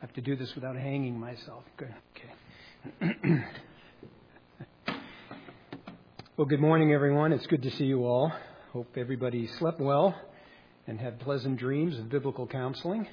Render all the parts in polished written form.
have to do this without hanging myself. Good. Okay. Well, good morning, everyone. It's good to see you all. Hope everybody slept well and had pleasant dreams of biblical counseling.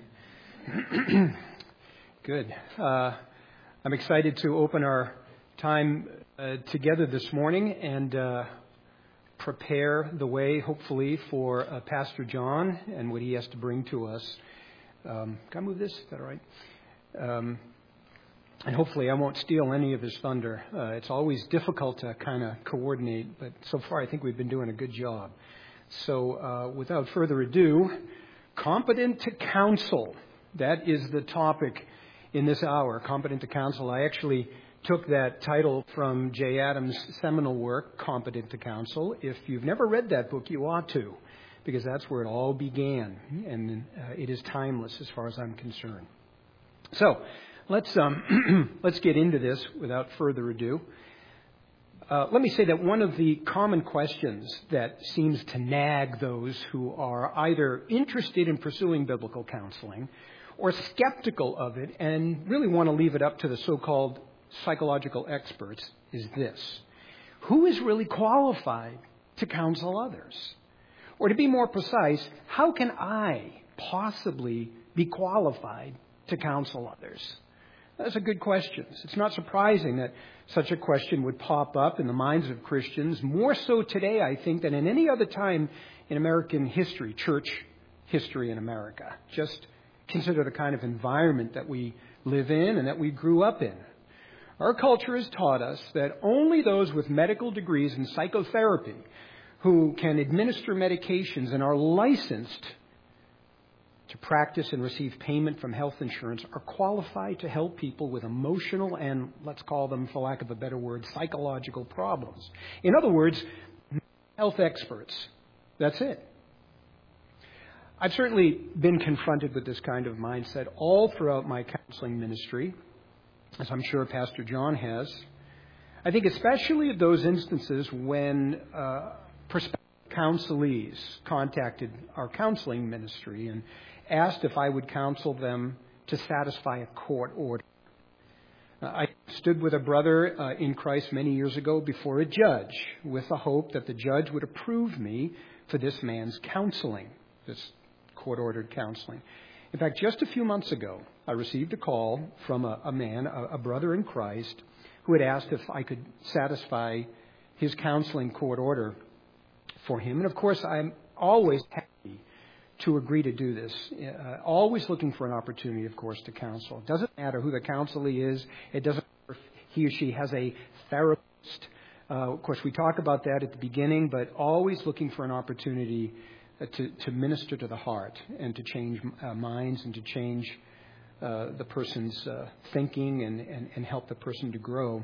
Good. I'm excited to open our time together this morning and prepare the way, hopefully, for Pastor John and what he has to bring to us. Can I move this? Is that all right? And hopefully I won't steal any of his thunder. It's always difficult to kind of coordinate, but so far I think we've been doing a good job. So without further ado, competent to counsel. That is the topic in this hour, competent to counsel. I actually took that title from Jay Adams' seminal work, Competent to Counsel. If you've never read that book, you ought to, because that's where it all began, and it is timeless as far as I'm concerned. So let's get into this without further ado. Let me say that one of the common questions that seems to nag those who are either interested in pursuing biblical counseling or skeptical of it and really want to leave it up to the so-called psychological experts is this: who is really qualified to counsel others? Or to be more precise, how can I possibly be qualified to counsel others? That's a good question. It's not surprising that such a question would pop up in the minds of Christians, more so today, I think, than in any other time in American history, church history in America. Just consider the kind of environment that we live in and that we grew up in. Our culture has taught us that only those with medical degrees in psychotherapy who can administer medications and are licensed to practice and receive payment from health insurance are qualified to help people with emotional and, let's call them, for lack of a better word, psychological problems. In other words, health experts. That's it. I've certainly been confronted with this kind of mindset all throughout my counseling ministry, as I'm sure Pastor John has. I think especially of those instances when prospective counselees contacted our counseling ministry and asked if I would counsel them to satisfy a court order. I stood with a brother in Christ many years ago before a judge with the hope that the judge would approve me for this man's counseling, this court-ordered counseling. In fact, just a few months ago, I received a call from a man, a brother in Christ, who had asked if I could satisfy his counseling court order for him. And of course, I'm always happy to agree to do this. Always looking for an opportunity, of course, to counsel. It doesn't matter who the counselee is. It doesn't matter if he or she has a therapist. Of course, we talk about that at the beginning, but always looking for an opportunity to minister to the heart and to change minds and to change the person's thinking and help the person to grow.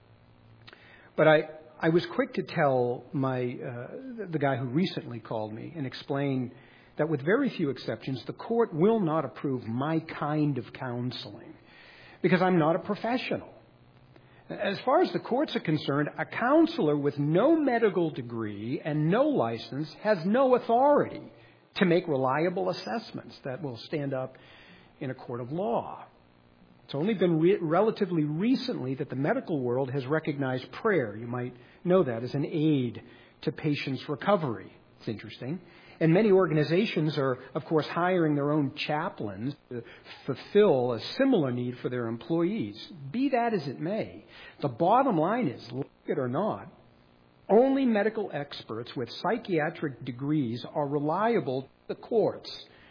But I was quick to tell the guy who recently called me and explain that with very few exceptions, the court will not approve my kind of counseling because I'm not a professional. As far as the courts are concerned, a counselor with no medical degree and no license has no authority to make reliable assessments that will stand up in a court of law. It's only been relatively recently that the medical world has recognized prayer. You might know that as an aid to patients' recovery. It's interesting. And many organizations are, of course, hiring their own chaplains to fulfill a similar need for their employees. Be that as it may, the bottom line is, like it or not, only medical experts with psychiatric degrees are reliable to the courts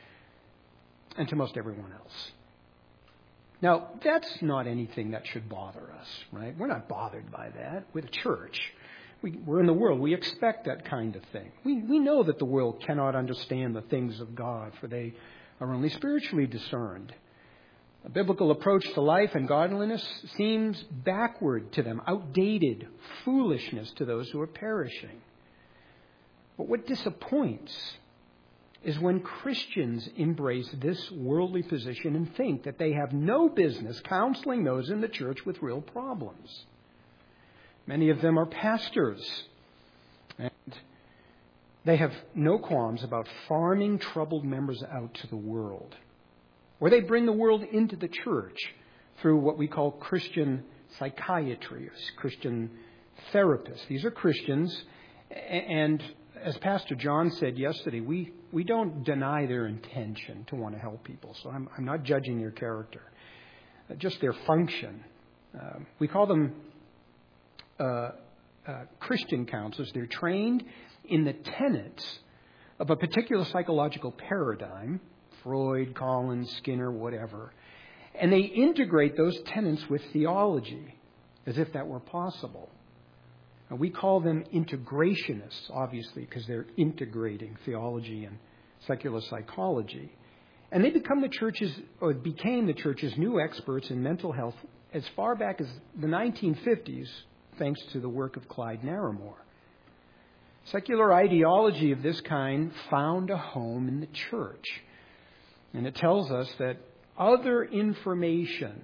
and to most everyone else. Now, that's not anything that should bother us, right? We're not bothered by that. We're the church. We're in the world. We expect that kind of thing. We know that the world cannot understand the things of God, for they are only spiritually discerned. A biblical approach to life and godliness seems backward to them, outdated, foolishness to those who are perishing. But what disappoints is when Christians embrace this worldly position and think that they have no business counseling those in the church with real problems. Many of them are pastors, and they have no qualms about farming troubled members out to the world. Or they bring the world into the church through what we call Christian psychiatry, or Christian therapists. These are Christians, and as Pastor John said yesterday, we don't deny their intention to want to help people. So I'm not judging their character, just their function. We call them Christian counselors. They're trained in the tenets of a particular psychological paradigm, Freud, Collins, Skinner, whatever, and they integrate those tenets with theology as if that were possible. Now, we call them integrationists, obviously, because they're integrating theology and secular psychology. And they became the church's new experts in mental health as far back as the 1950s, thanks to the work of Clyde Narramore. Secular ideology of this kind found a home in the church. And it tells us that other information,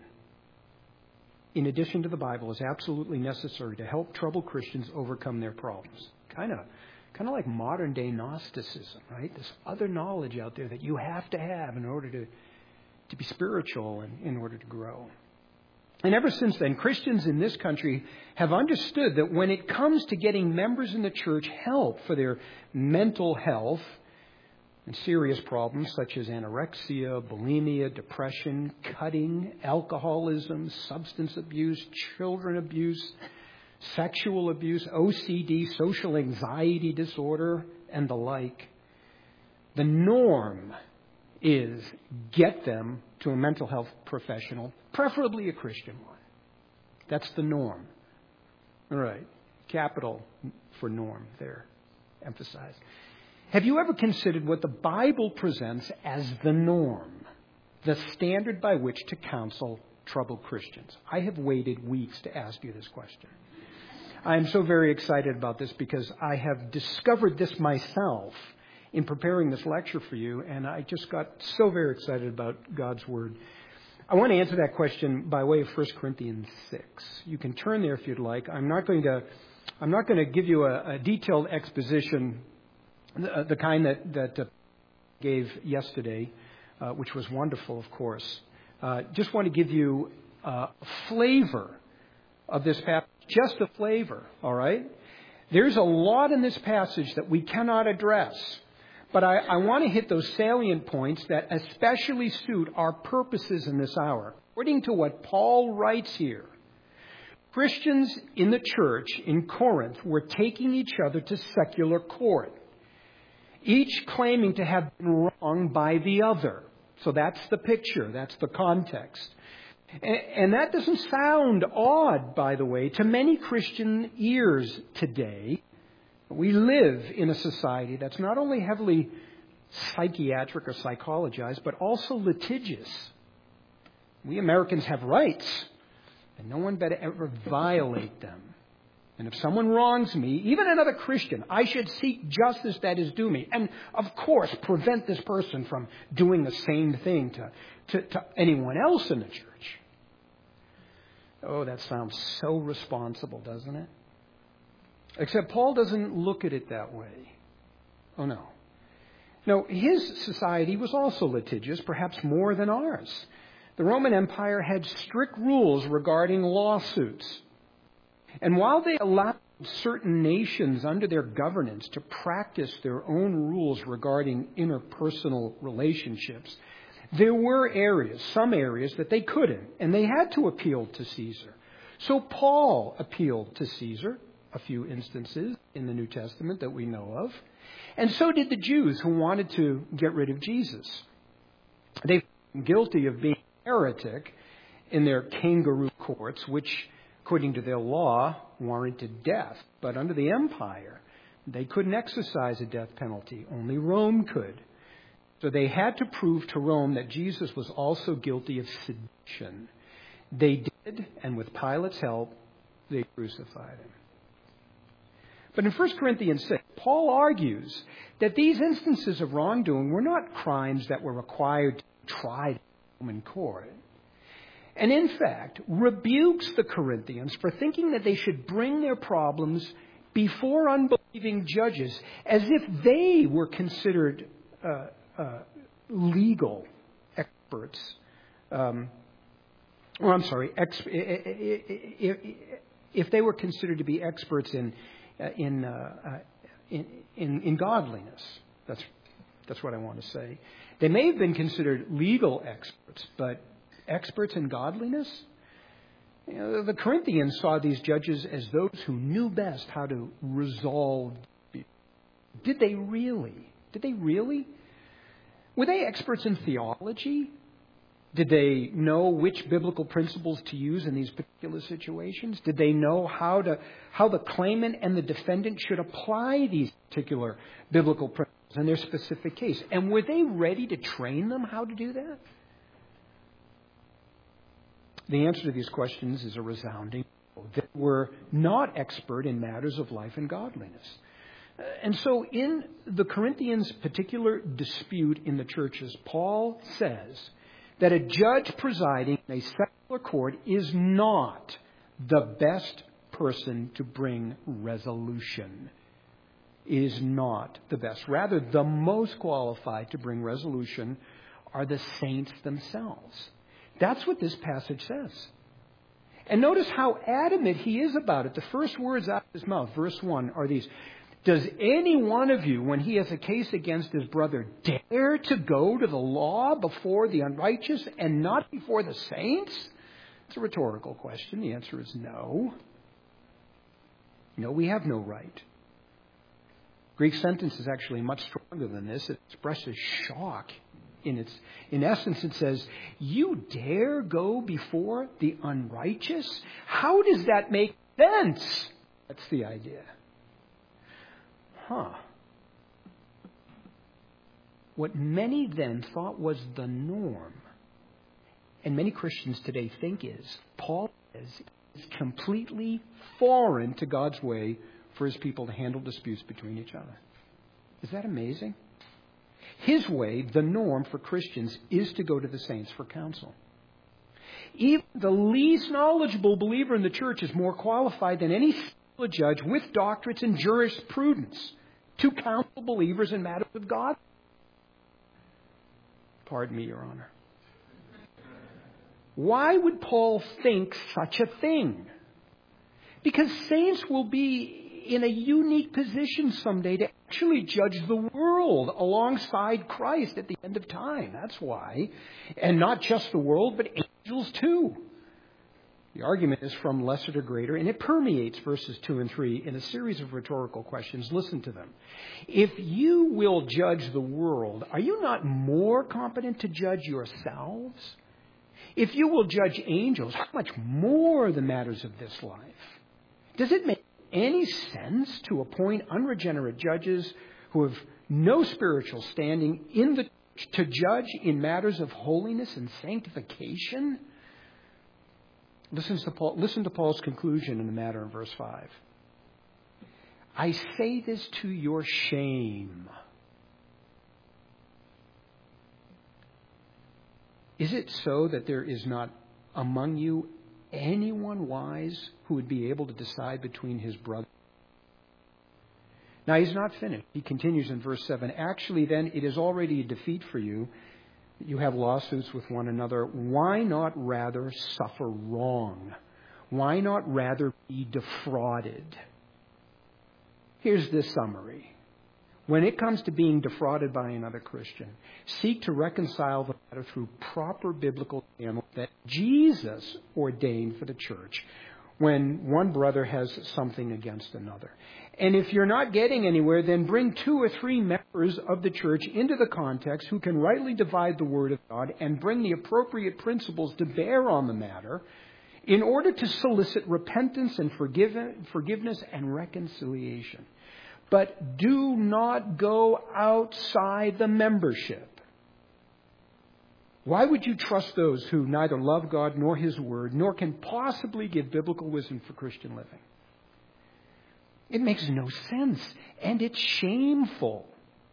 in addition to the Bible, is absolutely necessary to help troubled Christians overcome their problems. Kind of like modern day Gnosticism, right? This other knowledge out there that you have to have in order to be spiritual and in order to grow. And ever since then, Christians in this country have understood that when it comes to getting members in the church help for their mental health and serious problems such as anorexia, bulimia, depression, cutting, alcoholism, substance abuse, children abuse, sexual abuse, OCD, social anxiety disorder, and the like, the norm is get them to a mental health professional, preferably a Christian one. That's the norm. All right. Capital for norm there, emphasized. Have you ever considered what the Bible presents as the norm, the standard by which to counsel troubled Christians? I have waited weeks to ask you this question. I am so very excited about this because I have discovered this myself in preparing this lecture for you, and I just got so very excited about God's Word. I want to answer that question by way of 1 Corinthians 6. You can turn there if you'd like. I'm not going to give you a detailed exposition, the kind that gave yesterday, which was wonderful, of course. Just want to give you a flavor of this passage, just a flavor, all right? There's a lot in this passage that we cannot address. But I want to hit those salient points that especially suit our purposes in this hour. According to what Paul writes here, Christians in the church in Corinth were taking each other to secular court, each claiming to have been wronged by the other. So that's the picture. That's the context. And that doesn't sound odd, by the way, to many Christian ears today. We live in a society that's not only heavily psychiatric or psychologized, but also litigious. We Americans have rights, and no one better ever violate them. And if someone wrongs me, even another Christian, I should seek justice that is due me. And, of course, prevent this person from doing the same thing to anyone else in the church. Oh, that sounds so responsible, doesn't it? Except Paul doesn't look at it that way. Oh, no. No, his society was also litigious, perhaps more than ours. The Roman Empire had strict rules regarding lawsuits. And while they allowed certain nations under their governance to practice their own rules regarding interpersonal relationships, there were some areas that they couldn't, and they had to appeal to Caesar. So Paul appealed to Caesar. A few instances in the New Testament that we know of. And so did the Jews who wanted to get rid of Jesus. They were guilty of being a heretic in their kangaroo courts, which, according to their law, warranted death. But under the empire, they couldn't exercise a death penalty. Only Rome could. So they had to prove to Rome that Jesus was also guilty of sedition. They did, and with Pilate's help, they crucified him. But in 1 Corinthians 6, Paul argues that these instances of wrongdoing were not crimes that were required to be tried in Roman court. And in fact, rebukes the Corinthians for thinking that they should bring their problems before unbelieving judges as if they were considered legal experts, if they were considered to be experts in godliness, that's what I want to say. They may have been considered legal experts, but experts in godliness? The Corinthians saw these judges as those who knew best how to resolve. Did they really? Were they experts in theology? Did they know which biblical principles to use in these particular situations? Did they know how the claimant and the defendant should apply these particular biblical principles in their specific case? And were they ready to train them how to do that? The answer to these questions is a resounding no. They were not expert in matters of life and godliness. And so in the Corinthians' particular dispute in the churches, Paul says that a judge presiding in a secular court is not the best person to bring resolution. Is not the best. Rather, the most qualified to bring resolution are the saints themselves. That's what this passage says. And notice how adamant he is about it. The first words out of his mouth, verse 1, are these. Does any one of you, when he has a case against his brother, dare to go to the law before the unrighteous and not before the saints? It's a rhetorical question. The answer is no. No, we have no right. Greek sentence is actually much stronger than this. It expresses shock. In essence, it says, you dare go before the unrighteous? How does that make sense? That's the idea. What many then thought was the norm, and many Christians today think is, Paul says, is completely foreign to God's way for his people to handle disputes between each other. Is that amazing? His way, the norm for Christians, is to go to the saints for counsel. Even the least knowledgeable believer in the church is more qualified than any secular judge with doctorates in jurisprudence to counsel believers in matters of God. Pardon me, Your Honor. Why would Paul think such a thing? Because saints will be in a unique position someday to actually judge the world alongside Christ at the end of time. That's why. And not just the world, but angels too. The argument is from lesser to greater, and it permeates verses 2 and 3 in a series of rhetorical questions. Listen to them. If you will judge the world, are you not more competent to judge yourselves? If you will judge angels, how much more the matters of this life? Does it make any sense to appoint unregenerate judges who have no spiritual standing in the church to judge in matters of holiness and sanctification? Listen to Paul's conclusion in the matter in verse 5. I say this to your shame. Is it so that there is not among you anyone wise who would be able to decide between his brothers? Now, he's not finished. He continues in verse 7. Actually, then, it is already a defeat for you. You have lawsuits with one another. Why not rather suffer wrong? Why not rather be defrauded? Here's the summary. When it comes to being defrauded by another Christian, seek to reconcile the matter through proper biblical channels that Jesus ordained for the church when one brother has something against another. And if you're not getting anywhere, then bring 2 or 3 members of the church into the context who can rightly divide the Word of God and bring the appropriate principles to bear on the matter in order to solicit repentance and forgiveness and reconciliation. But do not go outside the membership. Why would you trust those who neither love God nor His Word, nor can possibly give biblical wisdom for Christian living? It makes no sense, and it's shameful.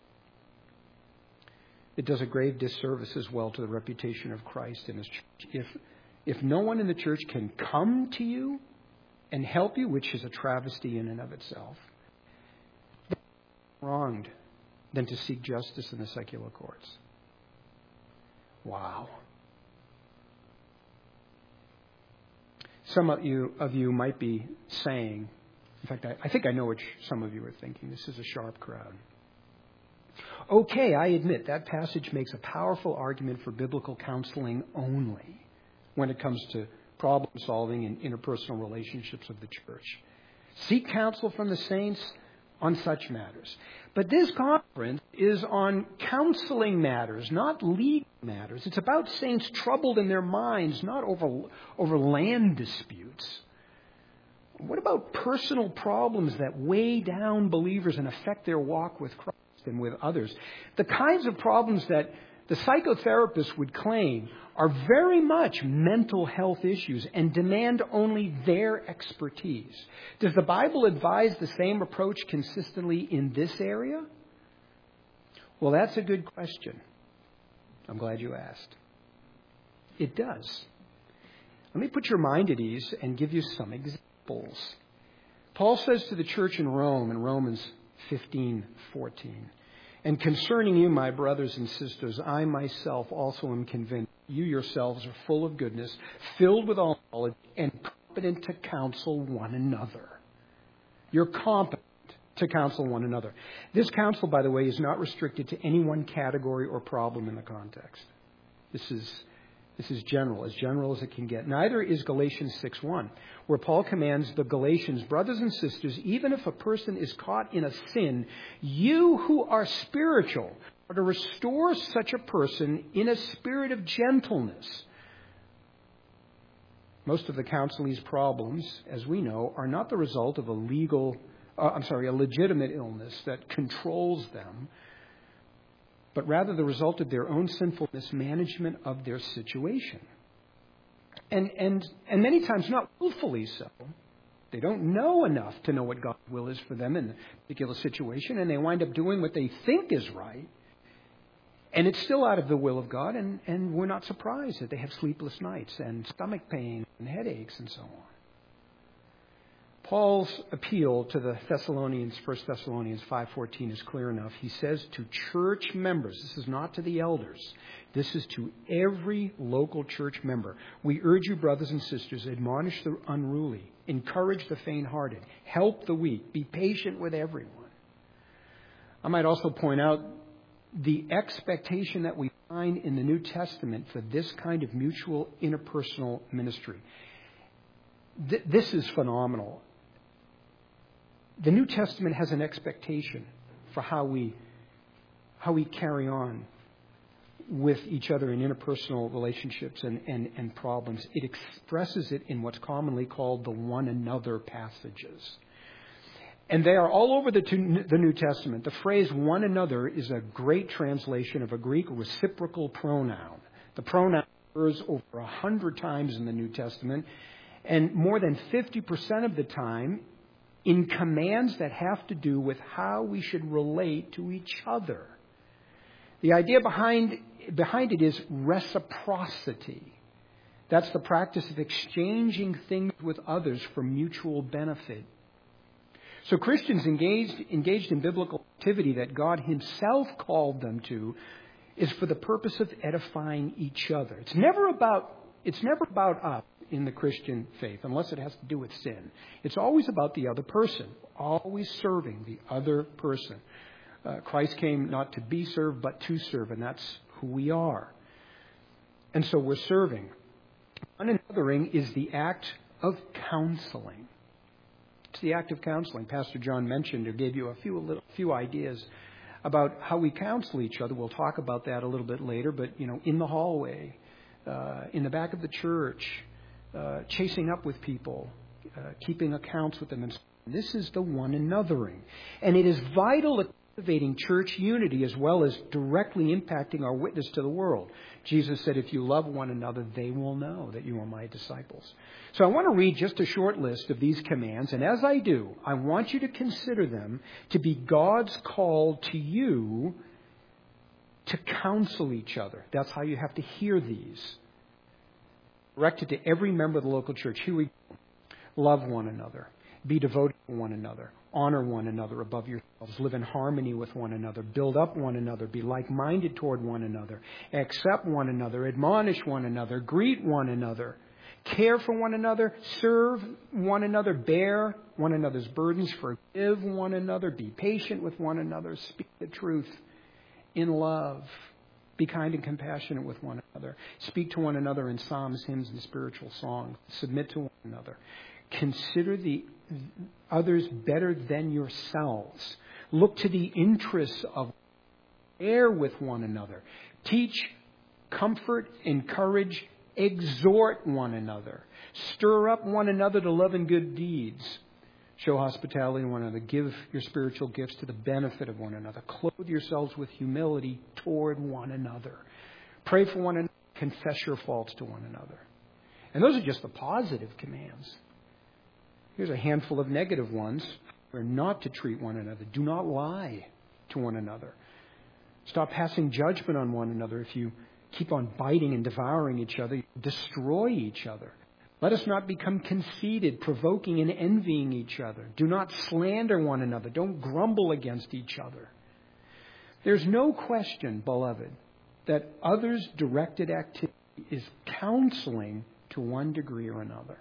It does a grave disservice as well to the reputation of Christ in His church. If no one in the church can come to you and help you, which is a travesty in and of itself, then wronged than to seek justice in the secular courts. Wow. Some of you might be saying, in fact, I think I know what some of you are thinking. This is a sharp crowd. Okay, I admit that passage makes a powerful argument for biblical counseling only when it comes to problem solving and interpersonal relationships of the church. Seek counsel from the saints on such matters. But this conference is on counseling matters, not legal matters. It's about saints troubled in their minds, not over land disputes. What about personal problems that weigh down believers and affect their walk with Christ and with others? The kinds of problems that the psychotherapist would claim are very much mental health issues and demand only their expertise. Does the Bible advise the same approach consistently in this area? Well, that's a good question. I'm glad you asked. It does. Let me put your mind at ease and give you some examples. Paul says to the church in Rome in Romans 15:14, "And concerning you, my brothers and sisters, I myself also am convinced you yourselves are full of goodness, filled with all knowledge, and competent to counsel one another." You're competent to counsel one another. This counsel, by the way, is not restricted to any one category or problem in the context. This is general as it can get. Neither is Galatians 6:1, where Paul commands the Galatians, "Brothers and sisters, even if a person is caught in a sin, you who are spiritual are to restore such a person in a spirit of gentleness." Most of the counselee's problems, as we know, are not the result of a legitimate illness that controls them, but rather the result of their own sinful mismanagement of their situation. And many times not willfully so. They don't know enough to know what God's will is for them in a particular situation, and they wind up doing what they think is right, and it's still out of the will of God, and we're not surprised that they have sleepless nights and stomach pain and headaches and so on. Paul's appeal to the Thessalonians, 1 Thessalonians 5:14, is clear enough. He says to church members, this is not to the elders, this is to every local church member. "We urge you, brothers and sisters, admonish the unruly, encourage the faint-hearted, help the weak, be patient with everyone." I might also point out the expectation that we find in the New Testament for this kind of mutual interpersonal ministry. This is phenomenal. The New Testament has an expectation for how we carry on with each other in interpersonal relationships and problems. It expresses it in what's commonly called the one another passages. And they are all over the New Testament. The phrase one another is a great translation of a Greek reciprocal pronoun. The pronoun occurs over 100 times in the New Testament, and more than 50% of the time in commands that have to do with how we should relate to each other. The idea behind it is reciprocity. That's the practice of exchanging things with others for mutual benefit. So Christians engaged in biblical activity that God Himself called them to is for the purpose of edifying each other. It's never about us in the Christian faith, unless it has to do with sin. It's always about the other person, always serving the other person. Christ came not to be served, but to serve, and that's who we are. And so we're serving. One anothering is the act of counseling. It's the act of counseling. Pastor John mentioned or gave you a few ideas about how we counsel each other. We'll talk about that a little bit later, but in the hallway, in the back of the church, chasing up with people, keeping accounts with them. And this is the one anothering. And it is vital to cultivating church unity as well as directly impacting our witness to the world. Jesus said, "If you love one another, they will know that you are my disciples." So I want to read just a short list of these commands. And as I do, I want you to consider them to be God's call to you to counsel each other. That's how you have to hear these. Directed to every member of the local church. Here we go. Love one another. Be devoted to one another. Honor one another above yourselves. Live in harmony with one another. Build up one another. Be like-minded toward one another. Accept one another. Admonish one another. Greet one another. Care for one another, serve one another, bear one another's burdens, forgive one another, be patient with one another, speak the truth in love. Be kind and compassionate with one another. Speak to one another in psalms, hymns, and spiritual songs. Submit to one another. Consider the others better than yourselves. Look to the interests of bear with one another. Teach, comfort, encourage, exhort one another. Stir up one another to love and good deeds. Show hospitality to one another. Give your spiritual gifts to the benefit of one another. Clothe yourselves with humility toward one another. Pray for one another. Confess your faults to one another. And those are just the positive commands. Here's a handful of negative ones. We're not to treat one another. Do not lie to one another. Stop passing judgment on one another. If you keep on biting and devouring each other, you destroy each other. Let us not become conceited, provoking and envying each other. Do not slander one another. Don't grumble against each other. There's no question, beloved, that others-directed activity is counseling to one degree or another.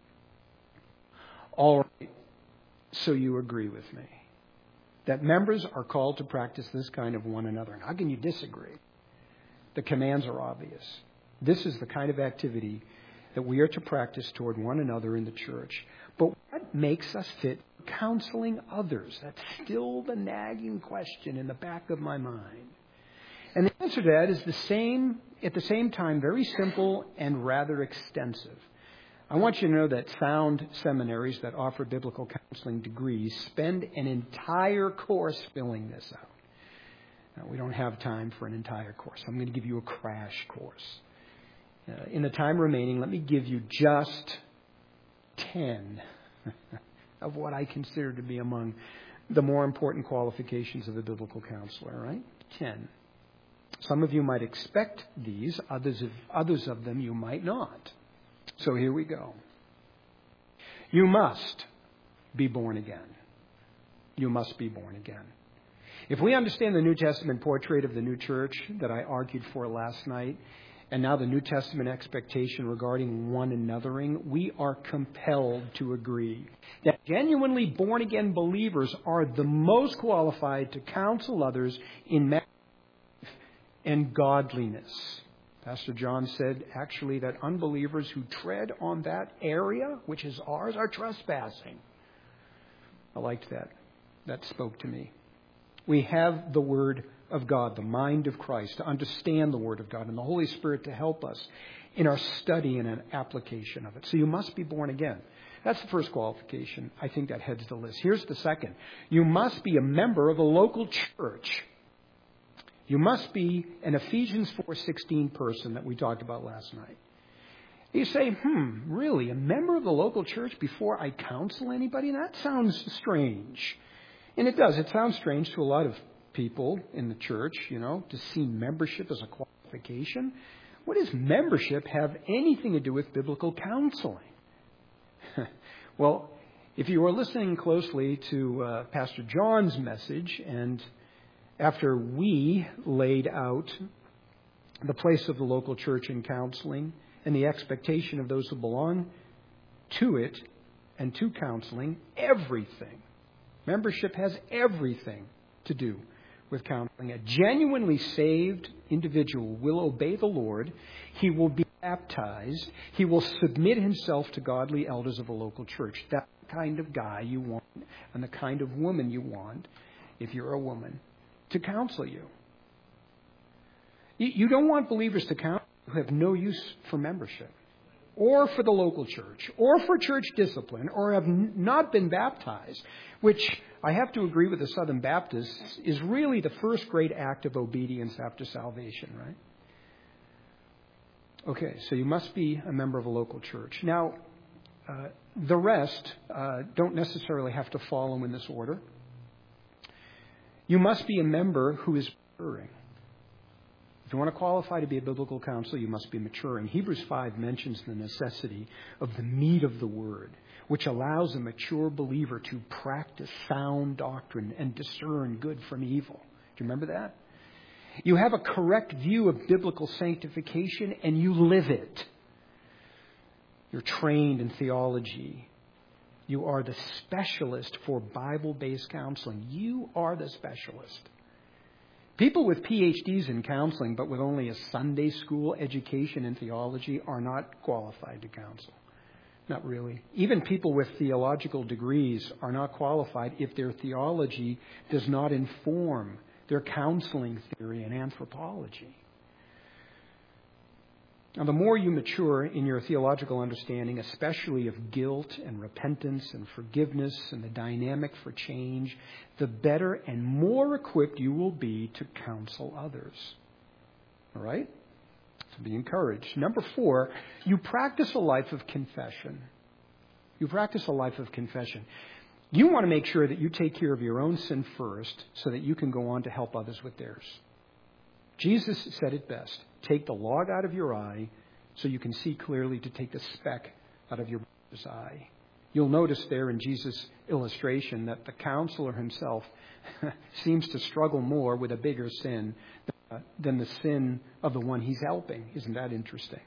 All right, so you agree with me that members are called to practice this kind of one another. And how can you disagree? The commands are obvious. This is the kind of activity that we are to practice toward one another in the church. But what makes us fit for counseling others? That's still the nagging question in the back of my mind. And the answer to that is at the same time, very simple and rather extensive. I want you to know that sound seminaries that offer biblical counseling degrees spend an entire course filling this out. Now, we don't have time for an entire course. I'm going to give you a crash course. In the time remaining, let me give you just 10 of what I consider to be among the more important qualifications of a biblical counselor, all right? 10. Some of you might expect these, others of them you might not. So here we go. You must be born again. You must be born again. If we understand the New Testament portrait of the new church that I argued for last night, and now the New Testament expectation regarding one anothering, we are compelled to agree that genuinely born-again believers are the most qualified to counsel others in marriage and godliness. Pastor John said, actually, that unbelievers who tread on that area, which is ours, are trespassing. I liked that. That spoke to me. We have the Word of God, the mind of Christ, to understand the Word of God, and the Holy Spirit to help us in our study and an application of it. So you must be born again. That's the first qualification. I think that heads the list. Here's the second. You must be a member of a local church. You must be an Ephesians 4:16 person that we talked about last night. You say, really, a member of the local church before I counsel anybody? That sounds strange. And it does. It sounds strange to a lot of people in the church, to see membership as a qualification. What does membership have anything to do with biblical counseling? Well, if you were listening closely to Pastor John's message, and after we laid out the place of the local church in counseling and the expectation of those who belong to it and to counseling, everything. Membership has everything to do with counseling. A genuinely saved individual will obey the Lord. He will be baptized. He will submit himself to godly elders of a local church. That's the kind of guy you want and the kind of woman you want, if you're a woman, to counsel you. You don't want believers to counsel who have no use for membership, or for the local church, or for church discipline, or have not been baptized, which I have to agree with the Southern Baptists is really the first great act of obedience after salvation, right? Okay, so you must be a member of a local church. Now, the rest don't necessarily have to follow in this order. You must be a member who is maturing. If you want to qualify to be a biblical counselor, you must be maturing. Hebrews 5 mentions the necessity of the meat of the Word, which allows a mature believer to practice sound doctrine and discern good from evil. Do you remember that? You have a correct view of biblical sanctification and you live it. You're trained in theology. You are the specialist for Bible-based counseling. You are the specialist. People with PhDs in counseling but with only a Sunday school education in theology are not qualified to counsel. Not really. Even people with theological degrees are not qualified if their theology does not inform their counseling theory and anthropology. Now, the more you mature in your theological understanding, especially of guilt and repentance and forgiveness and the dynamic for change, the better and more equipped you will be to counsel others. All right? So be encouraged. Number 4, you practice a life of confession. You practice a life of confession. You want to make sure that you take care of your own sin first so that you can go on to help others with theirs. Jesus said it best. Take the log out of your eye so you can see clearly to take the speck out of your brother's eye. You'll notice there in Jesus' illustration that the counselor himself seems to struggle more with a bigger sin than the sin of the one he's helping. Isn't that interesting?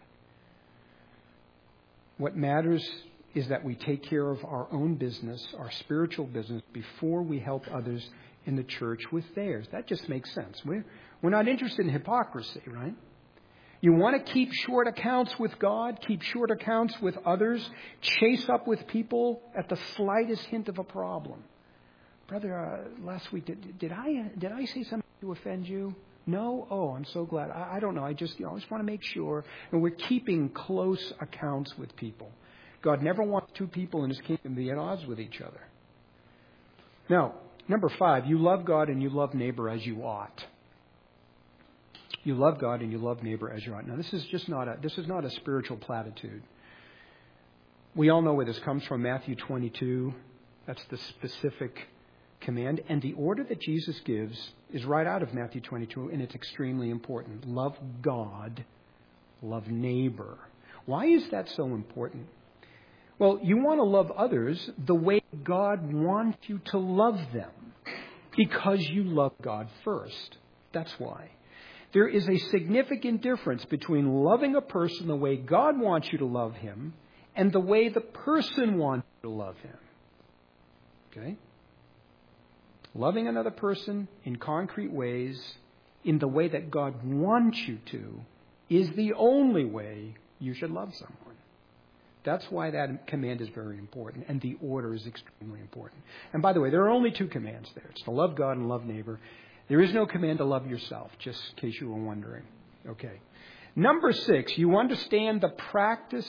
What matters is that we take care of our own business, our spiritual business, before we help others in the church with theirs. That just makes sense. We're not interested in hypocrisy, right? You want to keep short accounts with God, keep short accounts with others, chase up with people at the slightest hint of a problem. Brother, last week, did I say something to offend you? No? Oh, I'm so glad. I don't know. I just want to make sure. And we're keeping close accounts with people. God never wants two people in His kingdom to be at odds with each other. Now, number 5, you love God and you love neighbor as you ought. You love God and you love neighbor as you ought. Now, this is not a spiritual platitude. We all know where this comes from, Matthew 22. That's the specific command. And the order that Jesus gives is right out of Matthew 22, and it's extremely important. Love God, love neighbor. Why is that so important? Well, you want to love others the way God wants you to love them, because you love God first. That's why. There is a significant difference between loving a person the way God wants you to love him and the way the person wants you to love him. Okay? Loving another person in concrete ways, in the way that God wants you to, is the only way you should love someone. That's why that command is very important, and the order is extremely important. And by the way, there are only 2 commands there. It's to love God and love neighbor. There is no command to love yourself, just in case you were wondering. Okay. Number 6, you understand and practice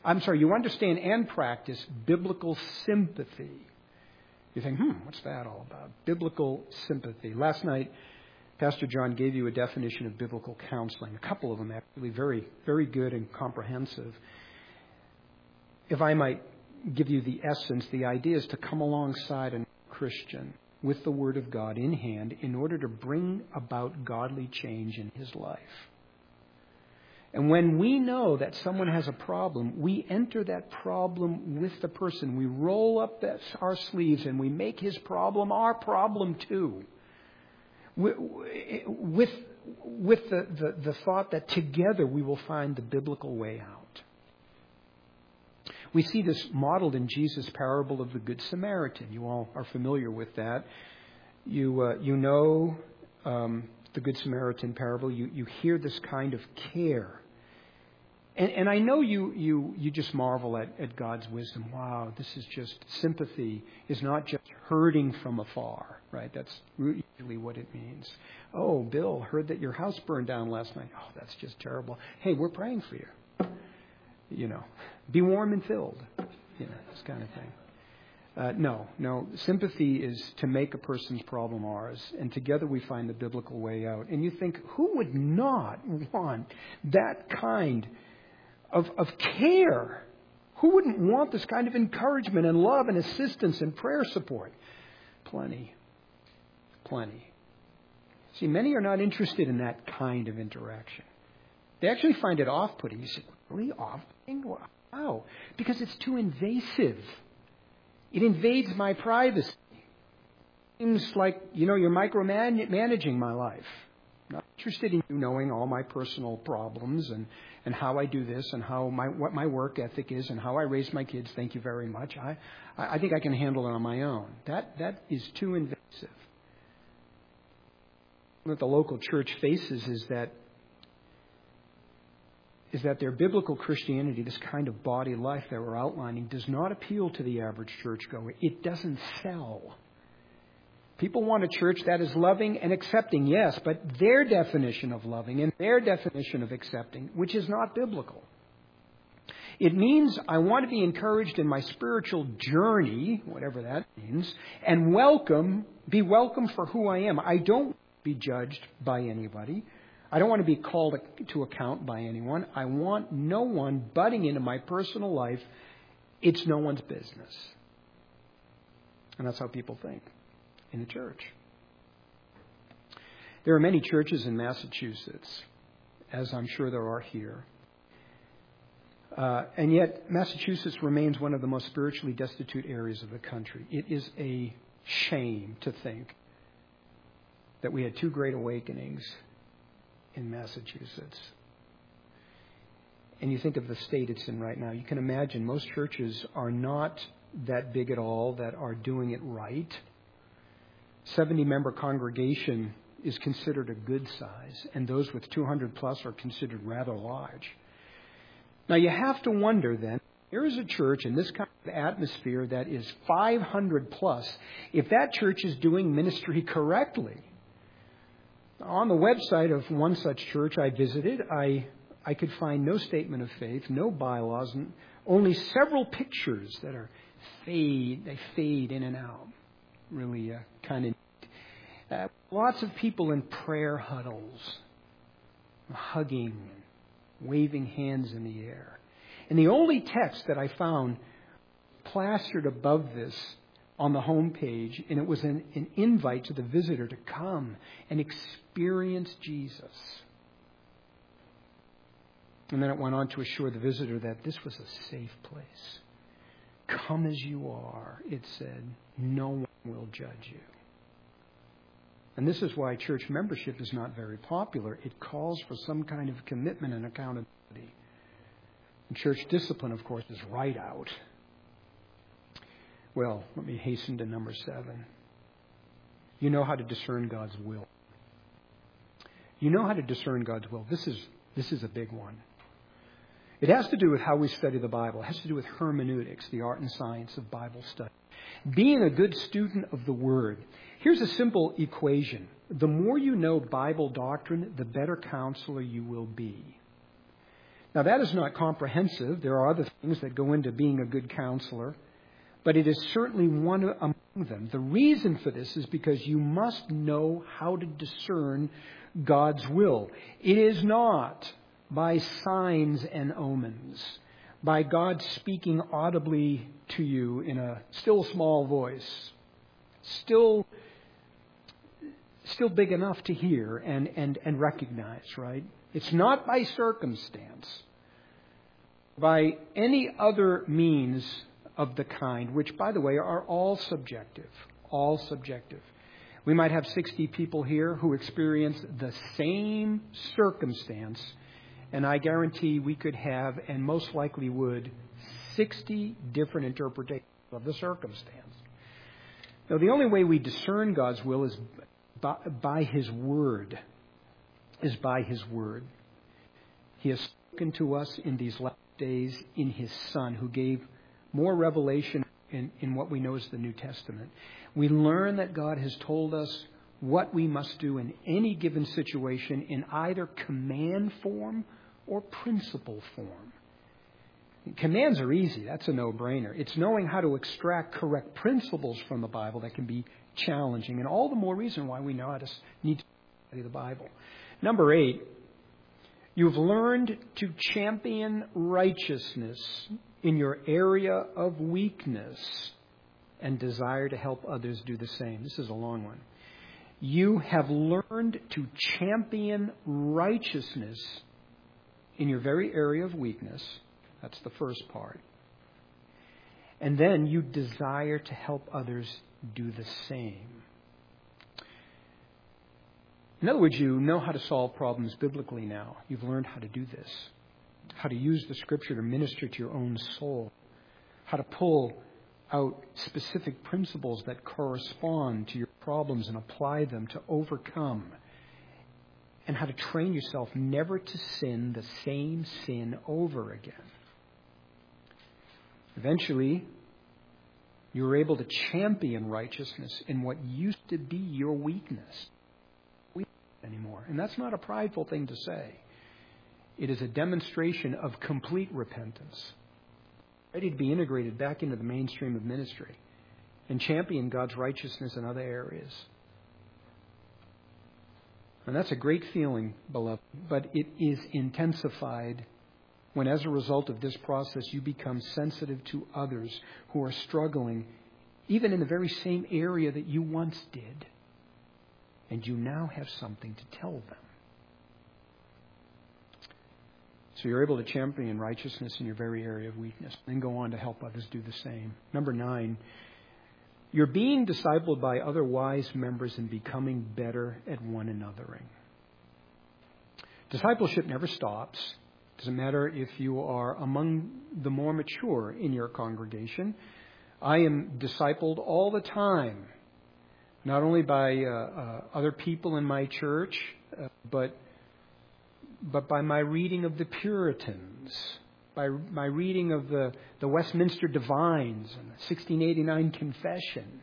biblical sympathy. You think, what's that all about? Biblical sympathy. Last night, Pastor John gave you a definition of biblical counseling. A couple of them actually very, very good and comprehensive. If I might give you the essence, the idea is to come alongside a Christian with the Word of God in hand in order to bring about godly change in his life. And when we know that someone has a problem, we enter that problem with the person. We roll up our sleeves and we make his problem our problem too. With the thought that together we will find the biblical way out. We see this modeled in Jesus' parable of the Good Samaritan. You all are familiar with that. You know the Good Samaritan parable. You hear this kind of care. And I know you just marvel at God's wisdom. Wow, this is just, sympathy is not just hurting from afar, right? That's usually what it means. Oh, Bill, heard that your house burned down last night. Oh, that's just terrible. Hey, we're praying for you. Be warm and filled, this kind of thing. No. Sympathy is to make a person's problem ours, and together we find the biblical way out. And you think, who would not want that kind of care? Who wouldn't want this kind of encouragement and love and assistance and prayer support? Plenty. See, many are not interested in that kind of interaction. They actually find it off-putting. You say, really off-putting? Wow. Because it's too invasive. It invades my privacy. It seems like, you're micromanaging my life. Not interested in you knowing all my personal problems and how I do this and what my work ethic is and how I raise my kids. Thank you very much. I think I can handle it on my own. That is too invasive. What the local church faces is that their biblical Christianity, this kind of body life that we're outlining, does not appeal to the average churchgoer. It doesn't sell. People want a church that is loving and accepting, yes, but their definition of loving and their definition of accepting, which is not biblical. It means I want to be encouraged in my spiritual journey, whatever that means, and be welcome for who I am. I don't be judged by anybody. I don't want to be called to account by anyone. I want no one butting into my personal life. It's no one's business. And that's how people think in the church. There are many churches in Massachusetts, as I'm sure there are here. And yet, Massachusetts remains one of the most spiritually destitute areas of the country. It is a shame to think that we had two great awakenings in Massachusetts. And you think of the state it's in right now. You can imagine most churches are not that big at all that are doing it right. 70-member congregation is considered a good size, and those with 200 plus are considered rather large. Now you have to wonder then, here is a church in this kind of atmosphere that is 500 plus, if that church is doing ministry correctly. On the website of one such church I visited, I could find no statement of faith, no bylaws, and only several pictures that they fade in and out. Really kind of neat. Lots of people in prayer huddles, hugging, waving hands in the air. And the only text that I found plastered above this on the home page, and it was an invite to the visitor to come and experience Jesus. And then it went on to assure the visitor that this was a safe place. Come as you are, it said. No one will judge you. And this is why church membership is not very popular. It calls for some kind of commitment and accountability. And church discipline, of course, is right out. Well, let me hasten to number 7. You know how to discern God's will. You know how to discern God's will. This is a big one. It has to do with how we study the Bible. It has to do with hermeneutics, the art and science of Bible study. Being a good student of the Word. Here's a simple equation. The more you know Bible doctrine, the better counselor you will be. Now, that is not comprehensive. There are other things that go into being a good counselor, but it is certainly one among them. The reason for this is because you must know how to discern God's will. It is not by signs and omens, by God speaking audibly to you in a still small voice, still big enough to hear and recognize, right? It's not by circumstance, by any other means of the kind, which, by the way, are all subjective. All subjective. We might have 60 people here who experience the same circumstance, and I guarantee we could have, and most likely would, 60 different interpretations of the circumstance. Now, the only way we discern God's will is by His Word. He has spoken to us in these last days in His Son, who gave more revelation in what we know as the New Testament. We learn that God has told us what we must do in any given situation in either command form or principle form. Commands are easy. That's a no-brainer. It's knowing how to extract correct principles from the Bible that can be challenging, and all the more reason why we know how to need to study the Bible. Number 8, you've learned to champion righteousness in your area of weakness and desire to help others do the same. This is a long one. You have learned to champion righteousness in your very area of weakness. That's the first part. And then you desire to help others do the same. In other words, you know how to solve problems biblically now. You've learned how to do this, how to use the Scripture to minister to your own soul, how to pull out specific principles that correspond to your problems and apply them to overcome, and how to train yourself never to sin the same sin over again. Eventually, you were able to champion righteousness in what used to be your weakness. Anymore. And that's not a prideful thing to say. It is a demonstration of complete repentance, ready to be integrated back into the mainstream of ministry and champion God's righteousness in other areas. And that's a great feeling, beloved, but it is intensified when, as a result of this process, you become sensitive to others who are struggling, even in the very same area that you once did. And you now have something to tell them. So you're able to champion righteousness in your very area of weakness, and go on to help others do the same. Number 9, you're being discipled by other wise members and becoming better at one anothering. Discipleship never stops. Doesn't matter if you are among the more mature in your congregation. I am discipled all the time. Not only by other people in my church, but by my reading of the Puritans, by my reading of the Westminster Divines and the 1689 Confession,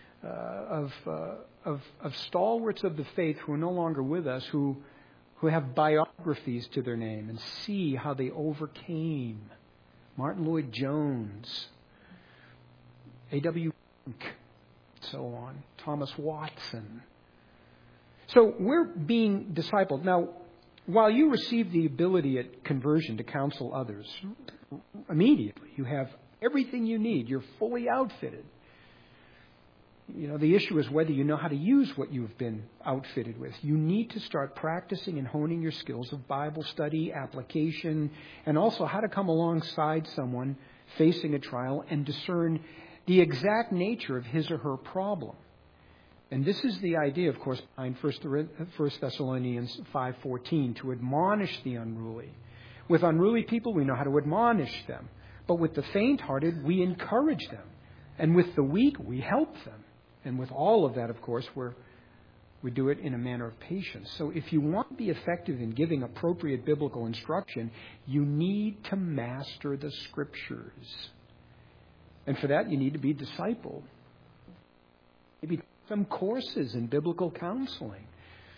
of stalwarts of the faith who are no longer with us, who have biographies to their name and see how they overcame. Martin Lloyd-Jones, A.W. so on, Thomas Watson. So we're being discipled. Now, while you receive the ability at conversion to counsel others, immediately you have everything you need. You're fully outfitted. You know, the issue is whether you know how to use what you've been outfitted with. You need to start practicing and honing your skills of Bible study, application, and also how to come alongside someone facing a trial and discern the exact nature of his or her problem. And this is the idea, of course, behind 1 Thessalonians 5:14, to admonish the unruly. With unruly people, we know how to admonish them. But with the faint-hearted, we encourage them. And with the weak, we help them. And with all of that, of course, we do it in a manner of patience. So if you want to be effective in giving appropriate biblical instruction, you need to master the Scriptures. And for that, you need to be discipled. Maybe some courses in biblical counseling.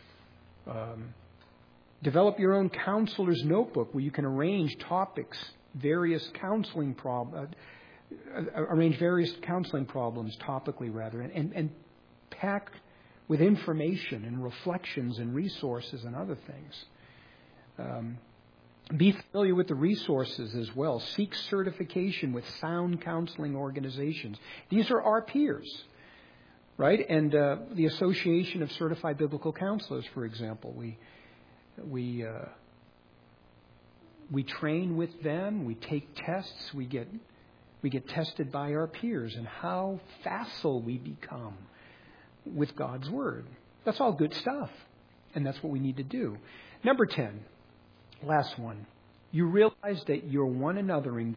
Develop your own counselor's notebook where you can arrange topics, various counseling problems topically rather, and pack with information and reflections and resources and other things. Be familiar with the resources as well. Seek certification with sound counseling organizations. These are our peers, right? And the Association of Certified Biblical Counselors, for example, we train with them. We take tests. We get tested by our peers, and how facile we become with God's Word. That's all good stuff, and that's what we need to do. Number 10. Last one. You realize that you're one anothering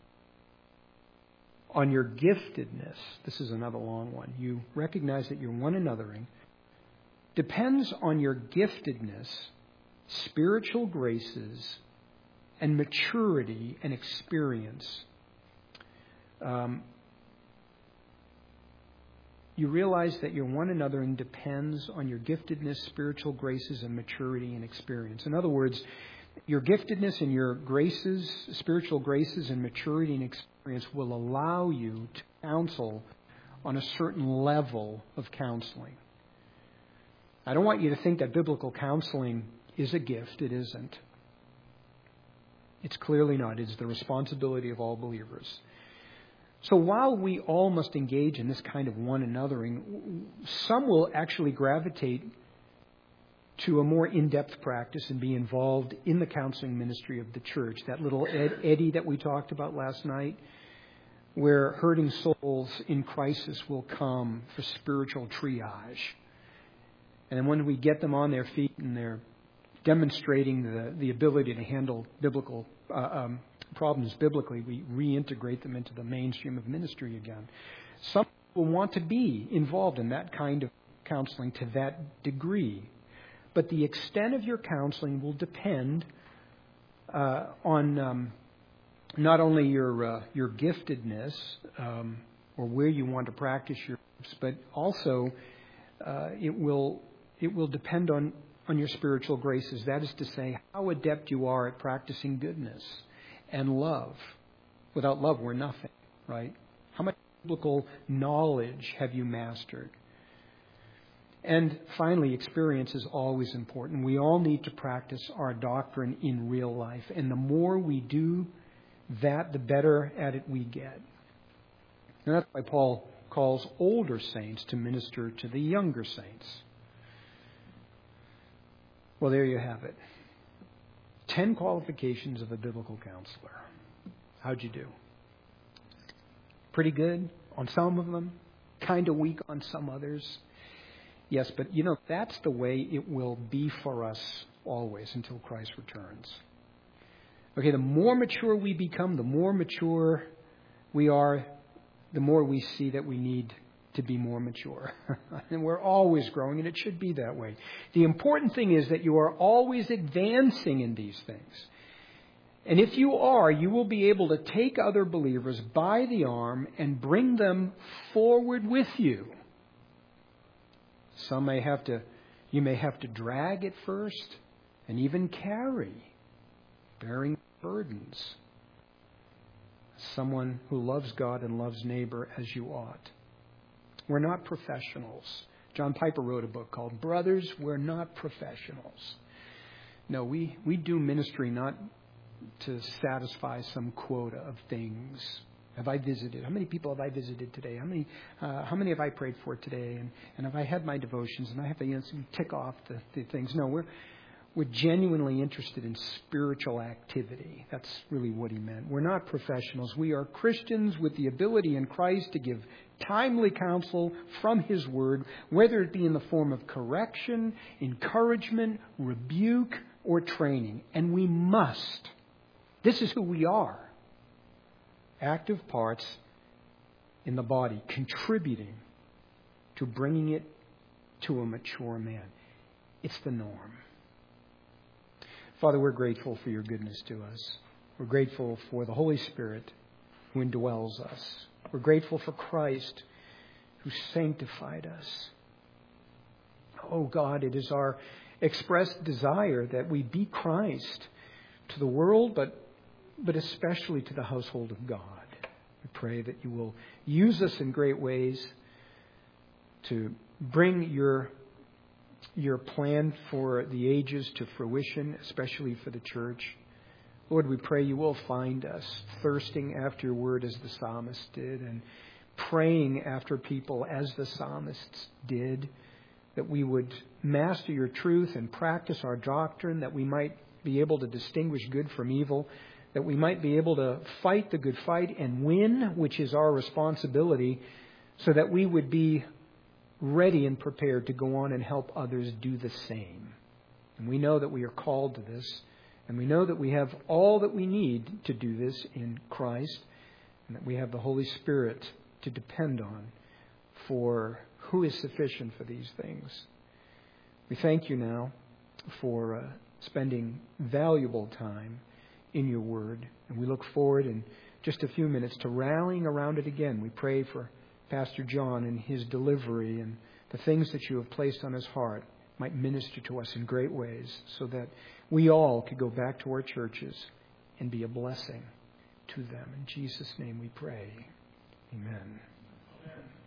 on your giftedness. This is another long one. You recognize that you're one anothering depends on your giftedness, spiritual graces, and maturity and experience. You realize that your one anothering depends on your giftedness, spiritual graces, and maturity and experience. In other words, your giftedness and your graces, spiritual graces and maturity and experience will allow you to counsel on a certain level of counseling. I don't want you to think that biblical counseling is a gift. It isn't. It's clearly not. It's the responsibility of all believers. So while we all must engage in this kind of one anothering, some will actually gravitate to a more in-depth practice and be involved in the counseling ministry of the church. That little eddy that we talked about last night, where hurting souls in crisis will come for spiritual triage. And then when we get them on their feet and they're demonstrating the ability to handle biblical problems biblically, we reintegrate them into the mainstream of ministry again. Some people want to be involved in that kind of counseling to that degree. But the extent of your counseling will depend on not only your giftedness or where you want to practice your gifts, but also it will depend on your spiritual graces. That is to say, how adept you are at practicing goodness and love. Without love, we're nothing, right? How much biblical knowledge have you mastered? And finally, experience is always important. We all need to practice our doctrine in real life. And the more we do that, the better at it we get. And that's why Paul calls older saints to minister to the younger saints. Well, there you have it. 10 qualifications of a biblical counselor. How'd you do? Pretty good on some of them. Kind of weak on some others. Yes, but that's the way it will be for us always until Christ returns. Okay, the more mature we become, the more mature we are, the more we see that we need to be more mature. And we're always growing, and it should be that way. The important thing is that you are always advancing in these things. And if you are, you will be able to take other believers by the arm and bring them forward with you. You may have to drag at first and even carry, bearing burdens. Someone who loves God and loves neighbor as you ought. We're not professionals. John Piper wrote a book called Brothers, We're Not Professionals. No, we do ministry not to satisfy some quota of things. Have I visited? How many people have I visited today? How many have I prayed for today? And have I had my devotions? And I have to tick off the things. No, we're genuinely interested in spiritual activity. That's really what he meant. We're not professionals. We are Christians with the ability in Christ to give timely counsel from His Word, whether it be in the form of correction, encouragement, rebuke, or training. And we must. This is who we are. Active parts in the body, contributing to bringing it to a mature man. It's the norm. Father, we're grateful for your goodness to us. We're grateful for the Holy Spirit who indwells us. We're grateful for Christ who sanctified us. Oh God, it is our expressed desire that we be Christ to the world, but especially to the household of God. We pray that you will use us in great ways to bring your plan for the ages to fruition, especially for the church. Lord, we pray you will find us thirsting after your word as the psalmist did, and praying after people as the psalmists did, that we would master your truth and practice our doctrine, that we might be able to distinguish good from evil, that we might be able to fight the good fight and win, which is our responsibility, so that we would be ready and prepared to go on and help others do the same. And we know that we are called to this, and we know that we have all that we need to do this in Christ, and that we have the Holy Spirit to depend on for who is sufficient for these things. We thank you now for spending valuable time in your word, and we look forward in just a few minutes to rallying around it again. We pray for Pastor John and his delivery, and the things that you have placed on his heart might minister to us in great ways, so that we all could go back to our churches and be a blessing to them. In Jesus' name we pray. Amen.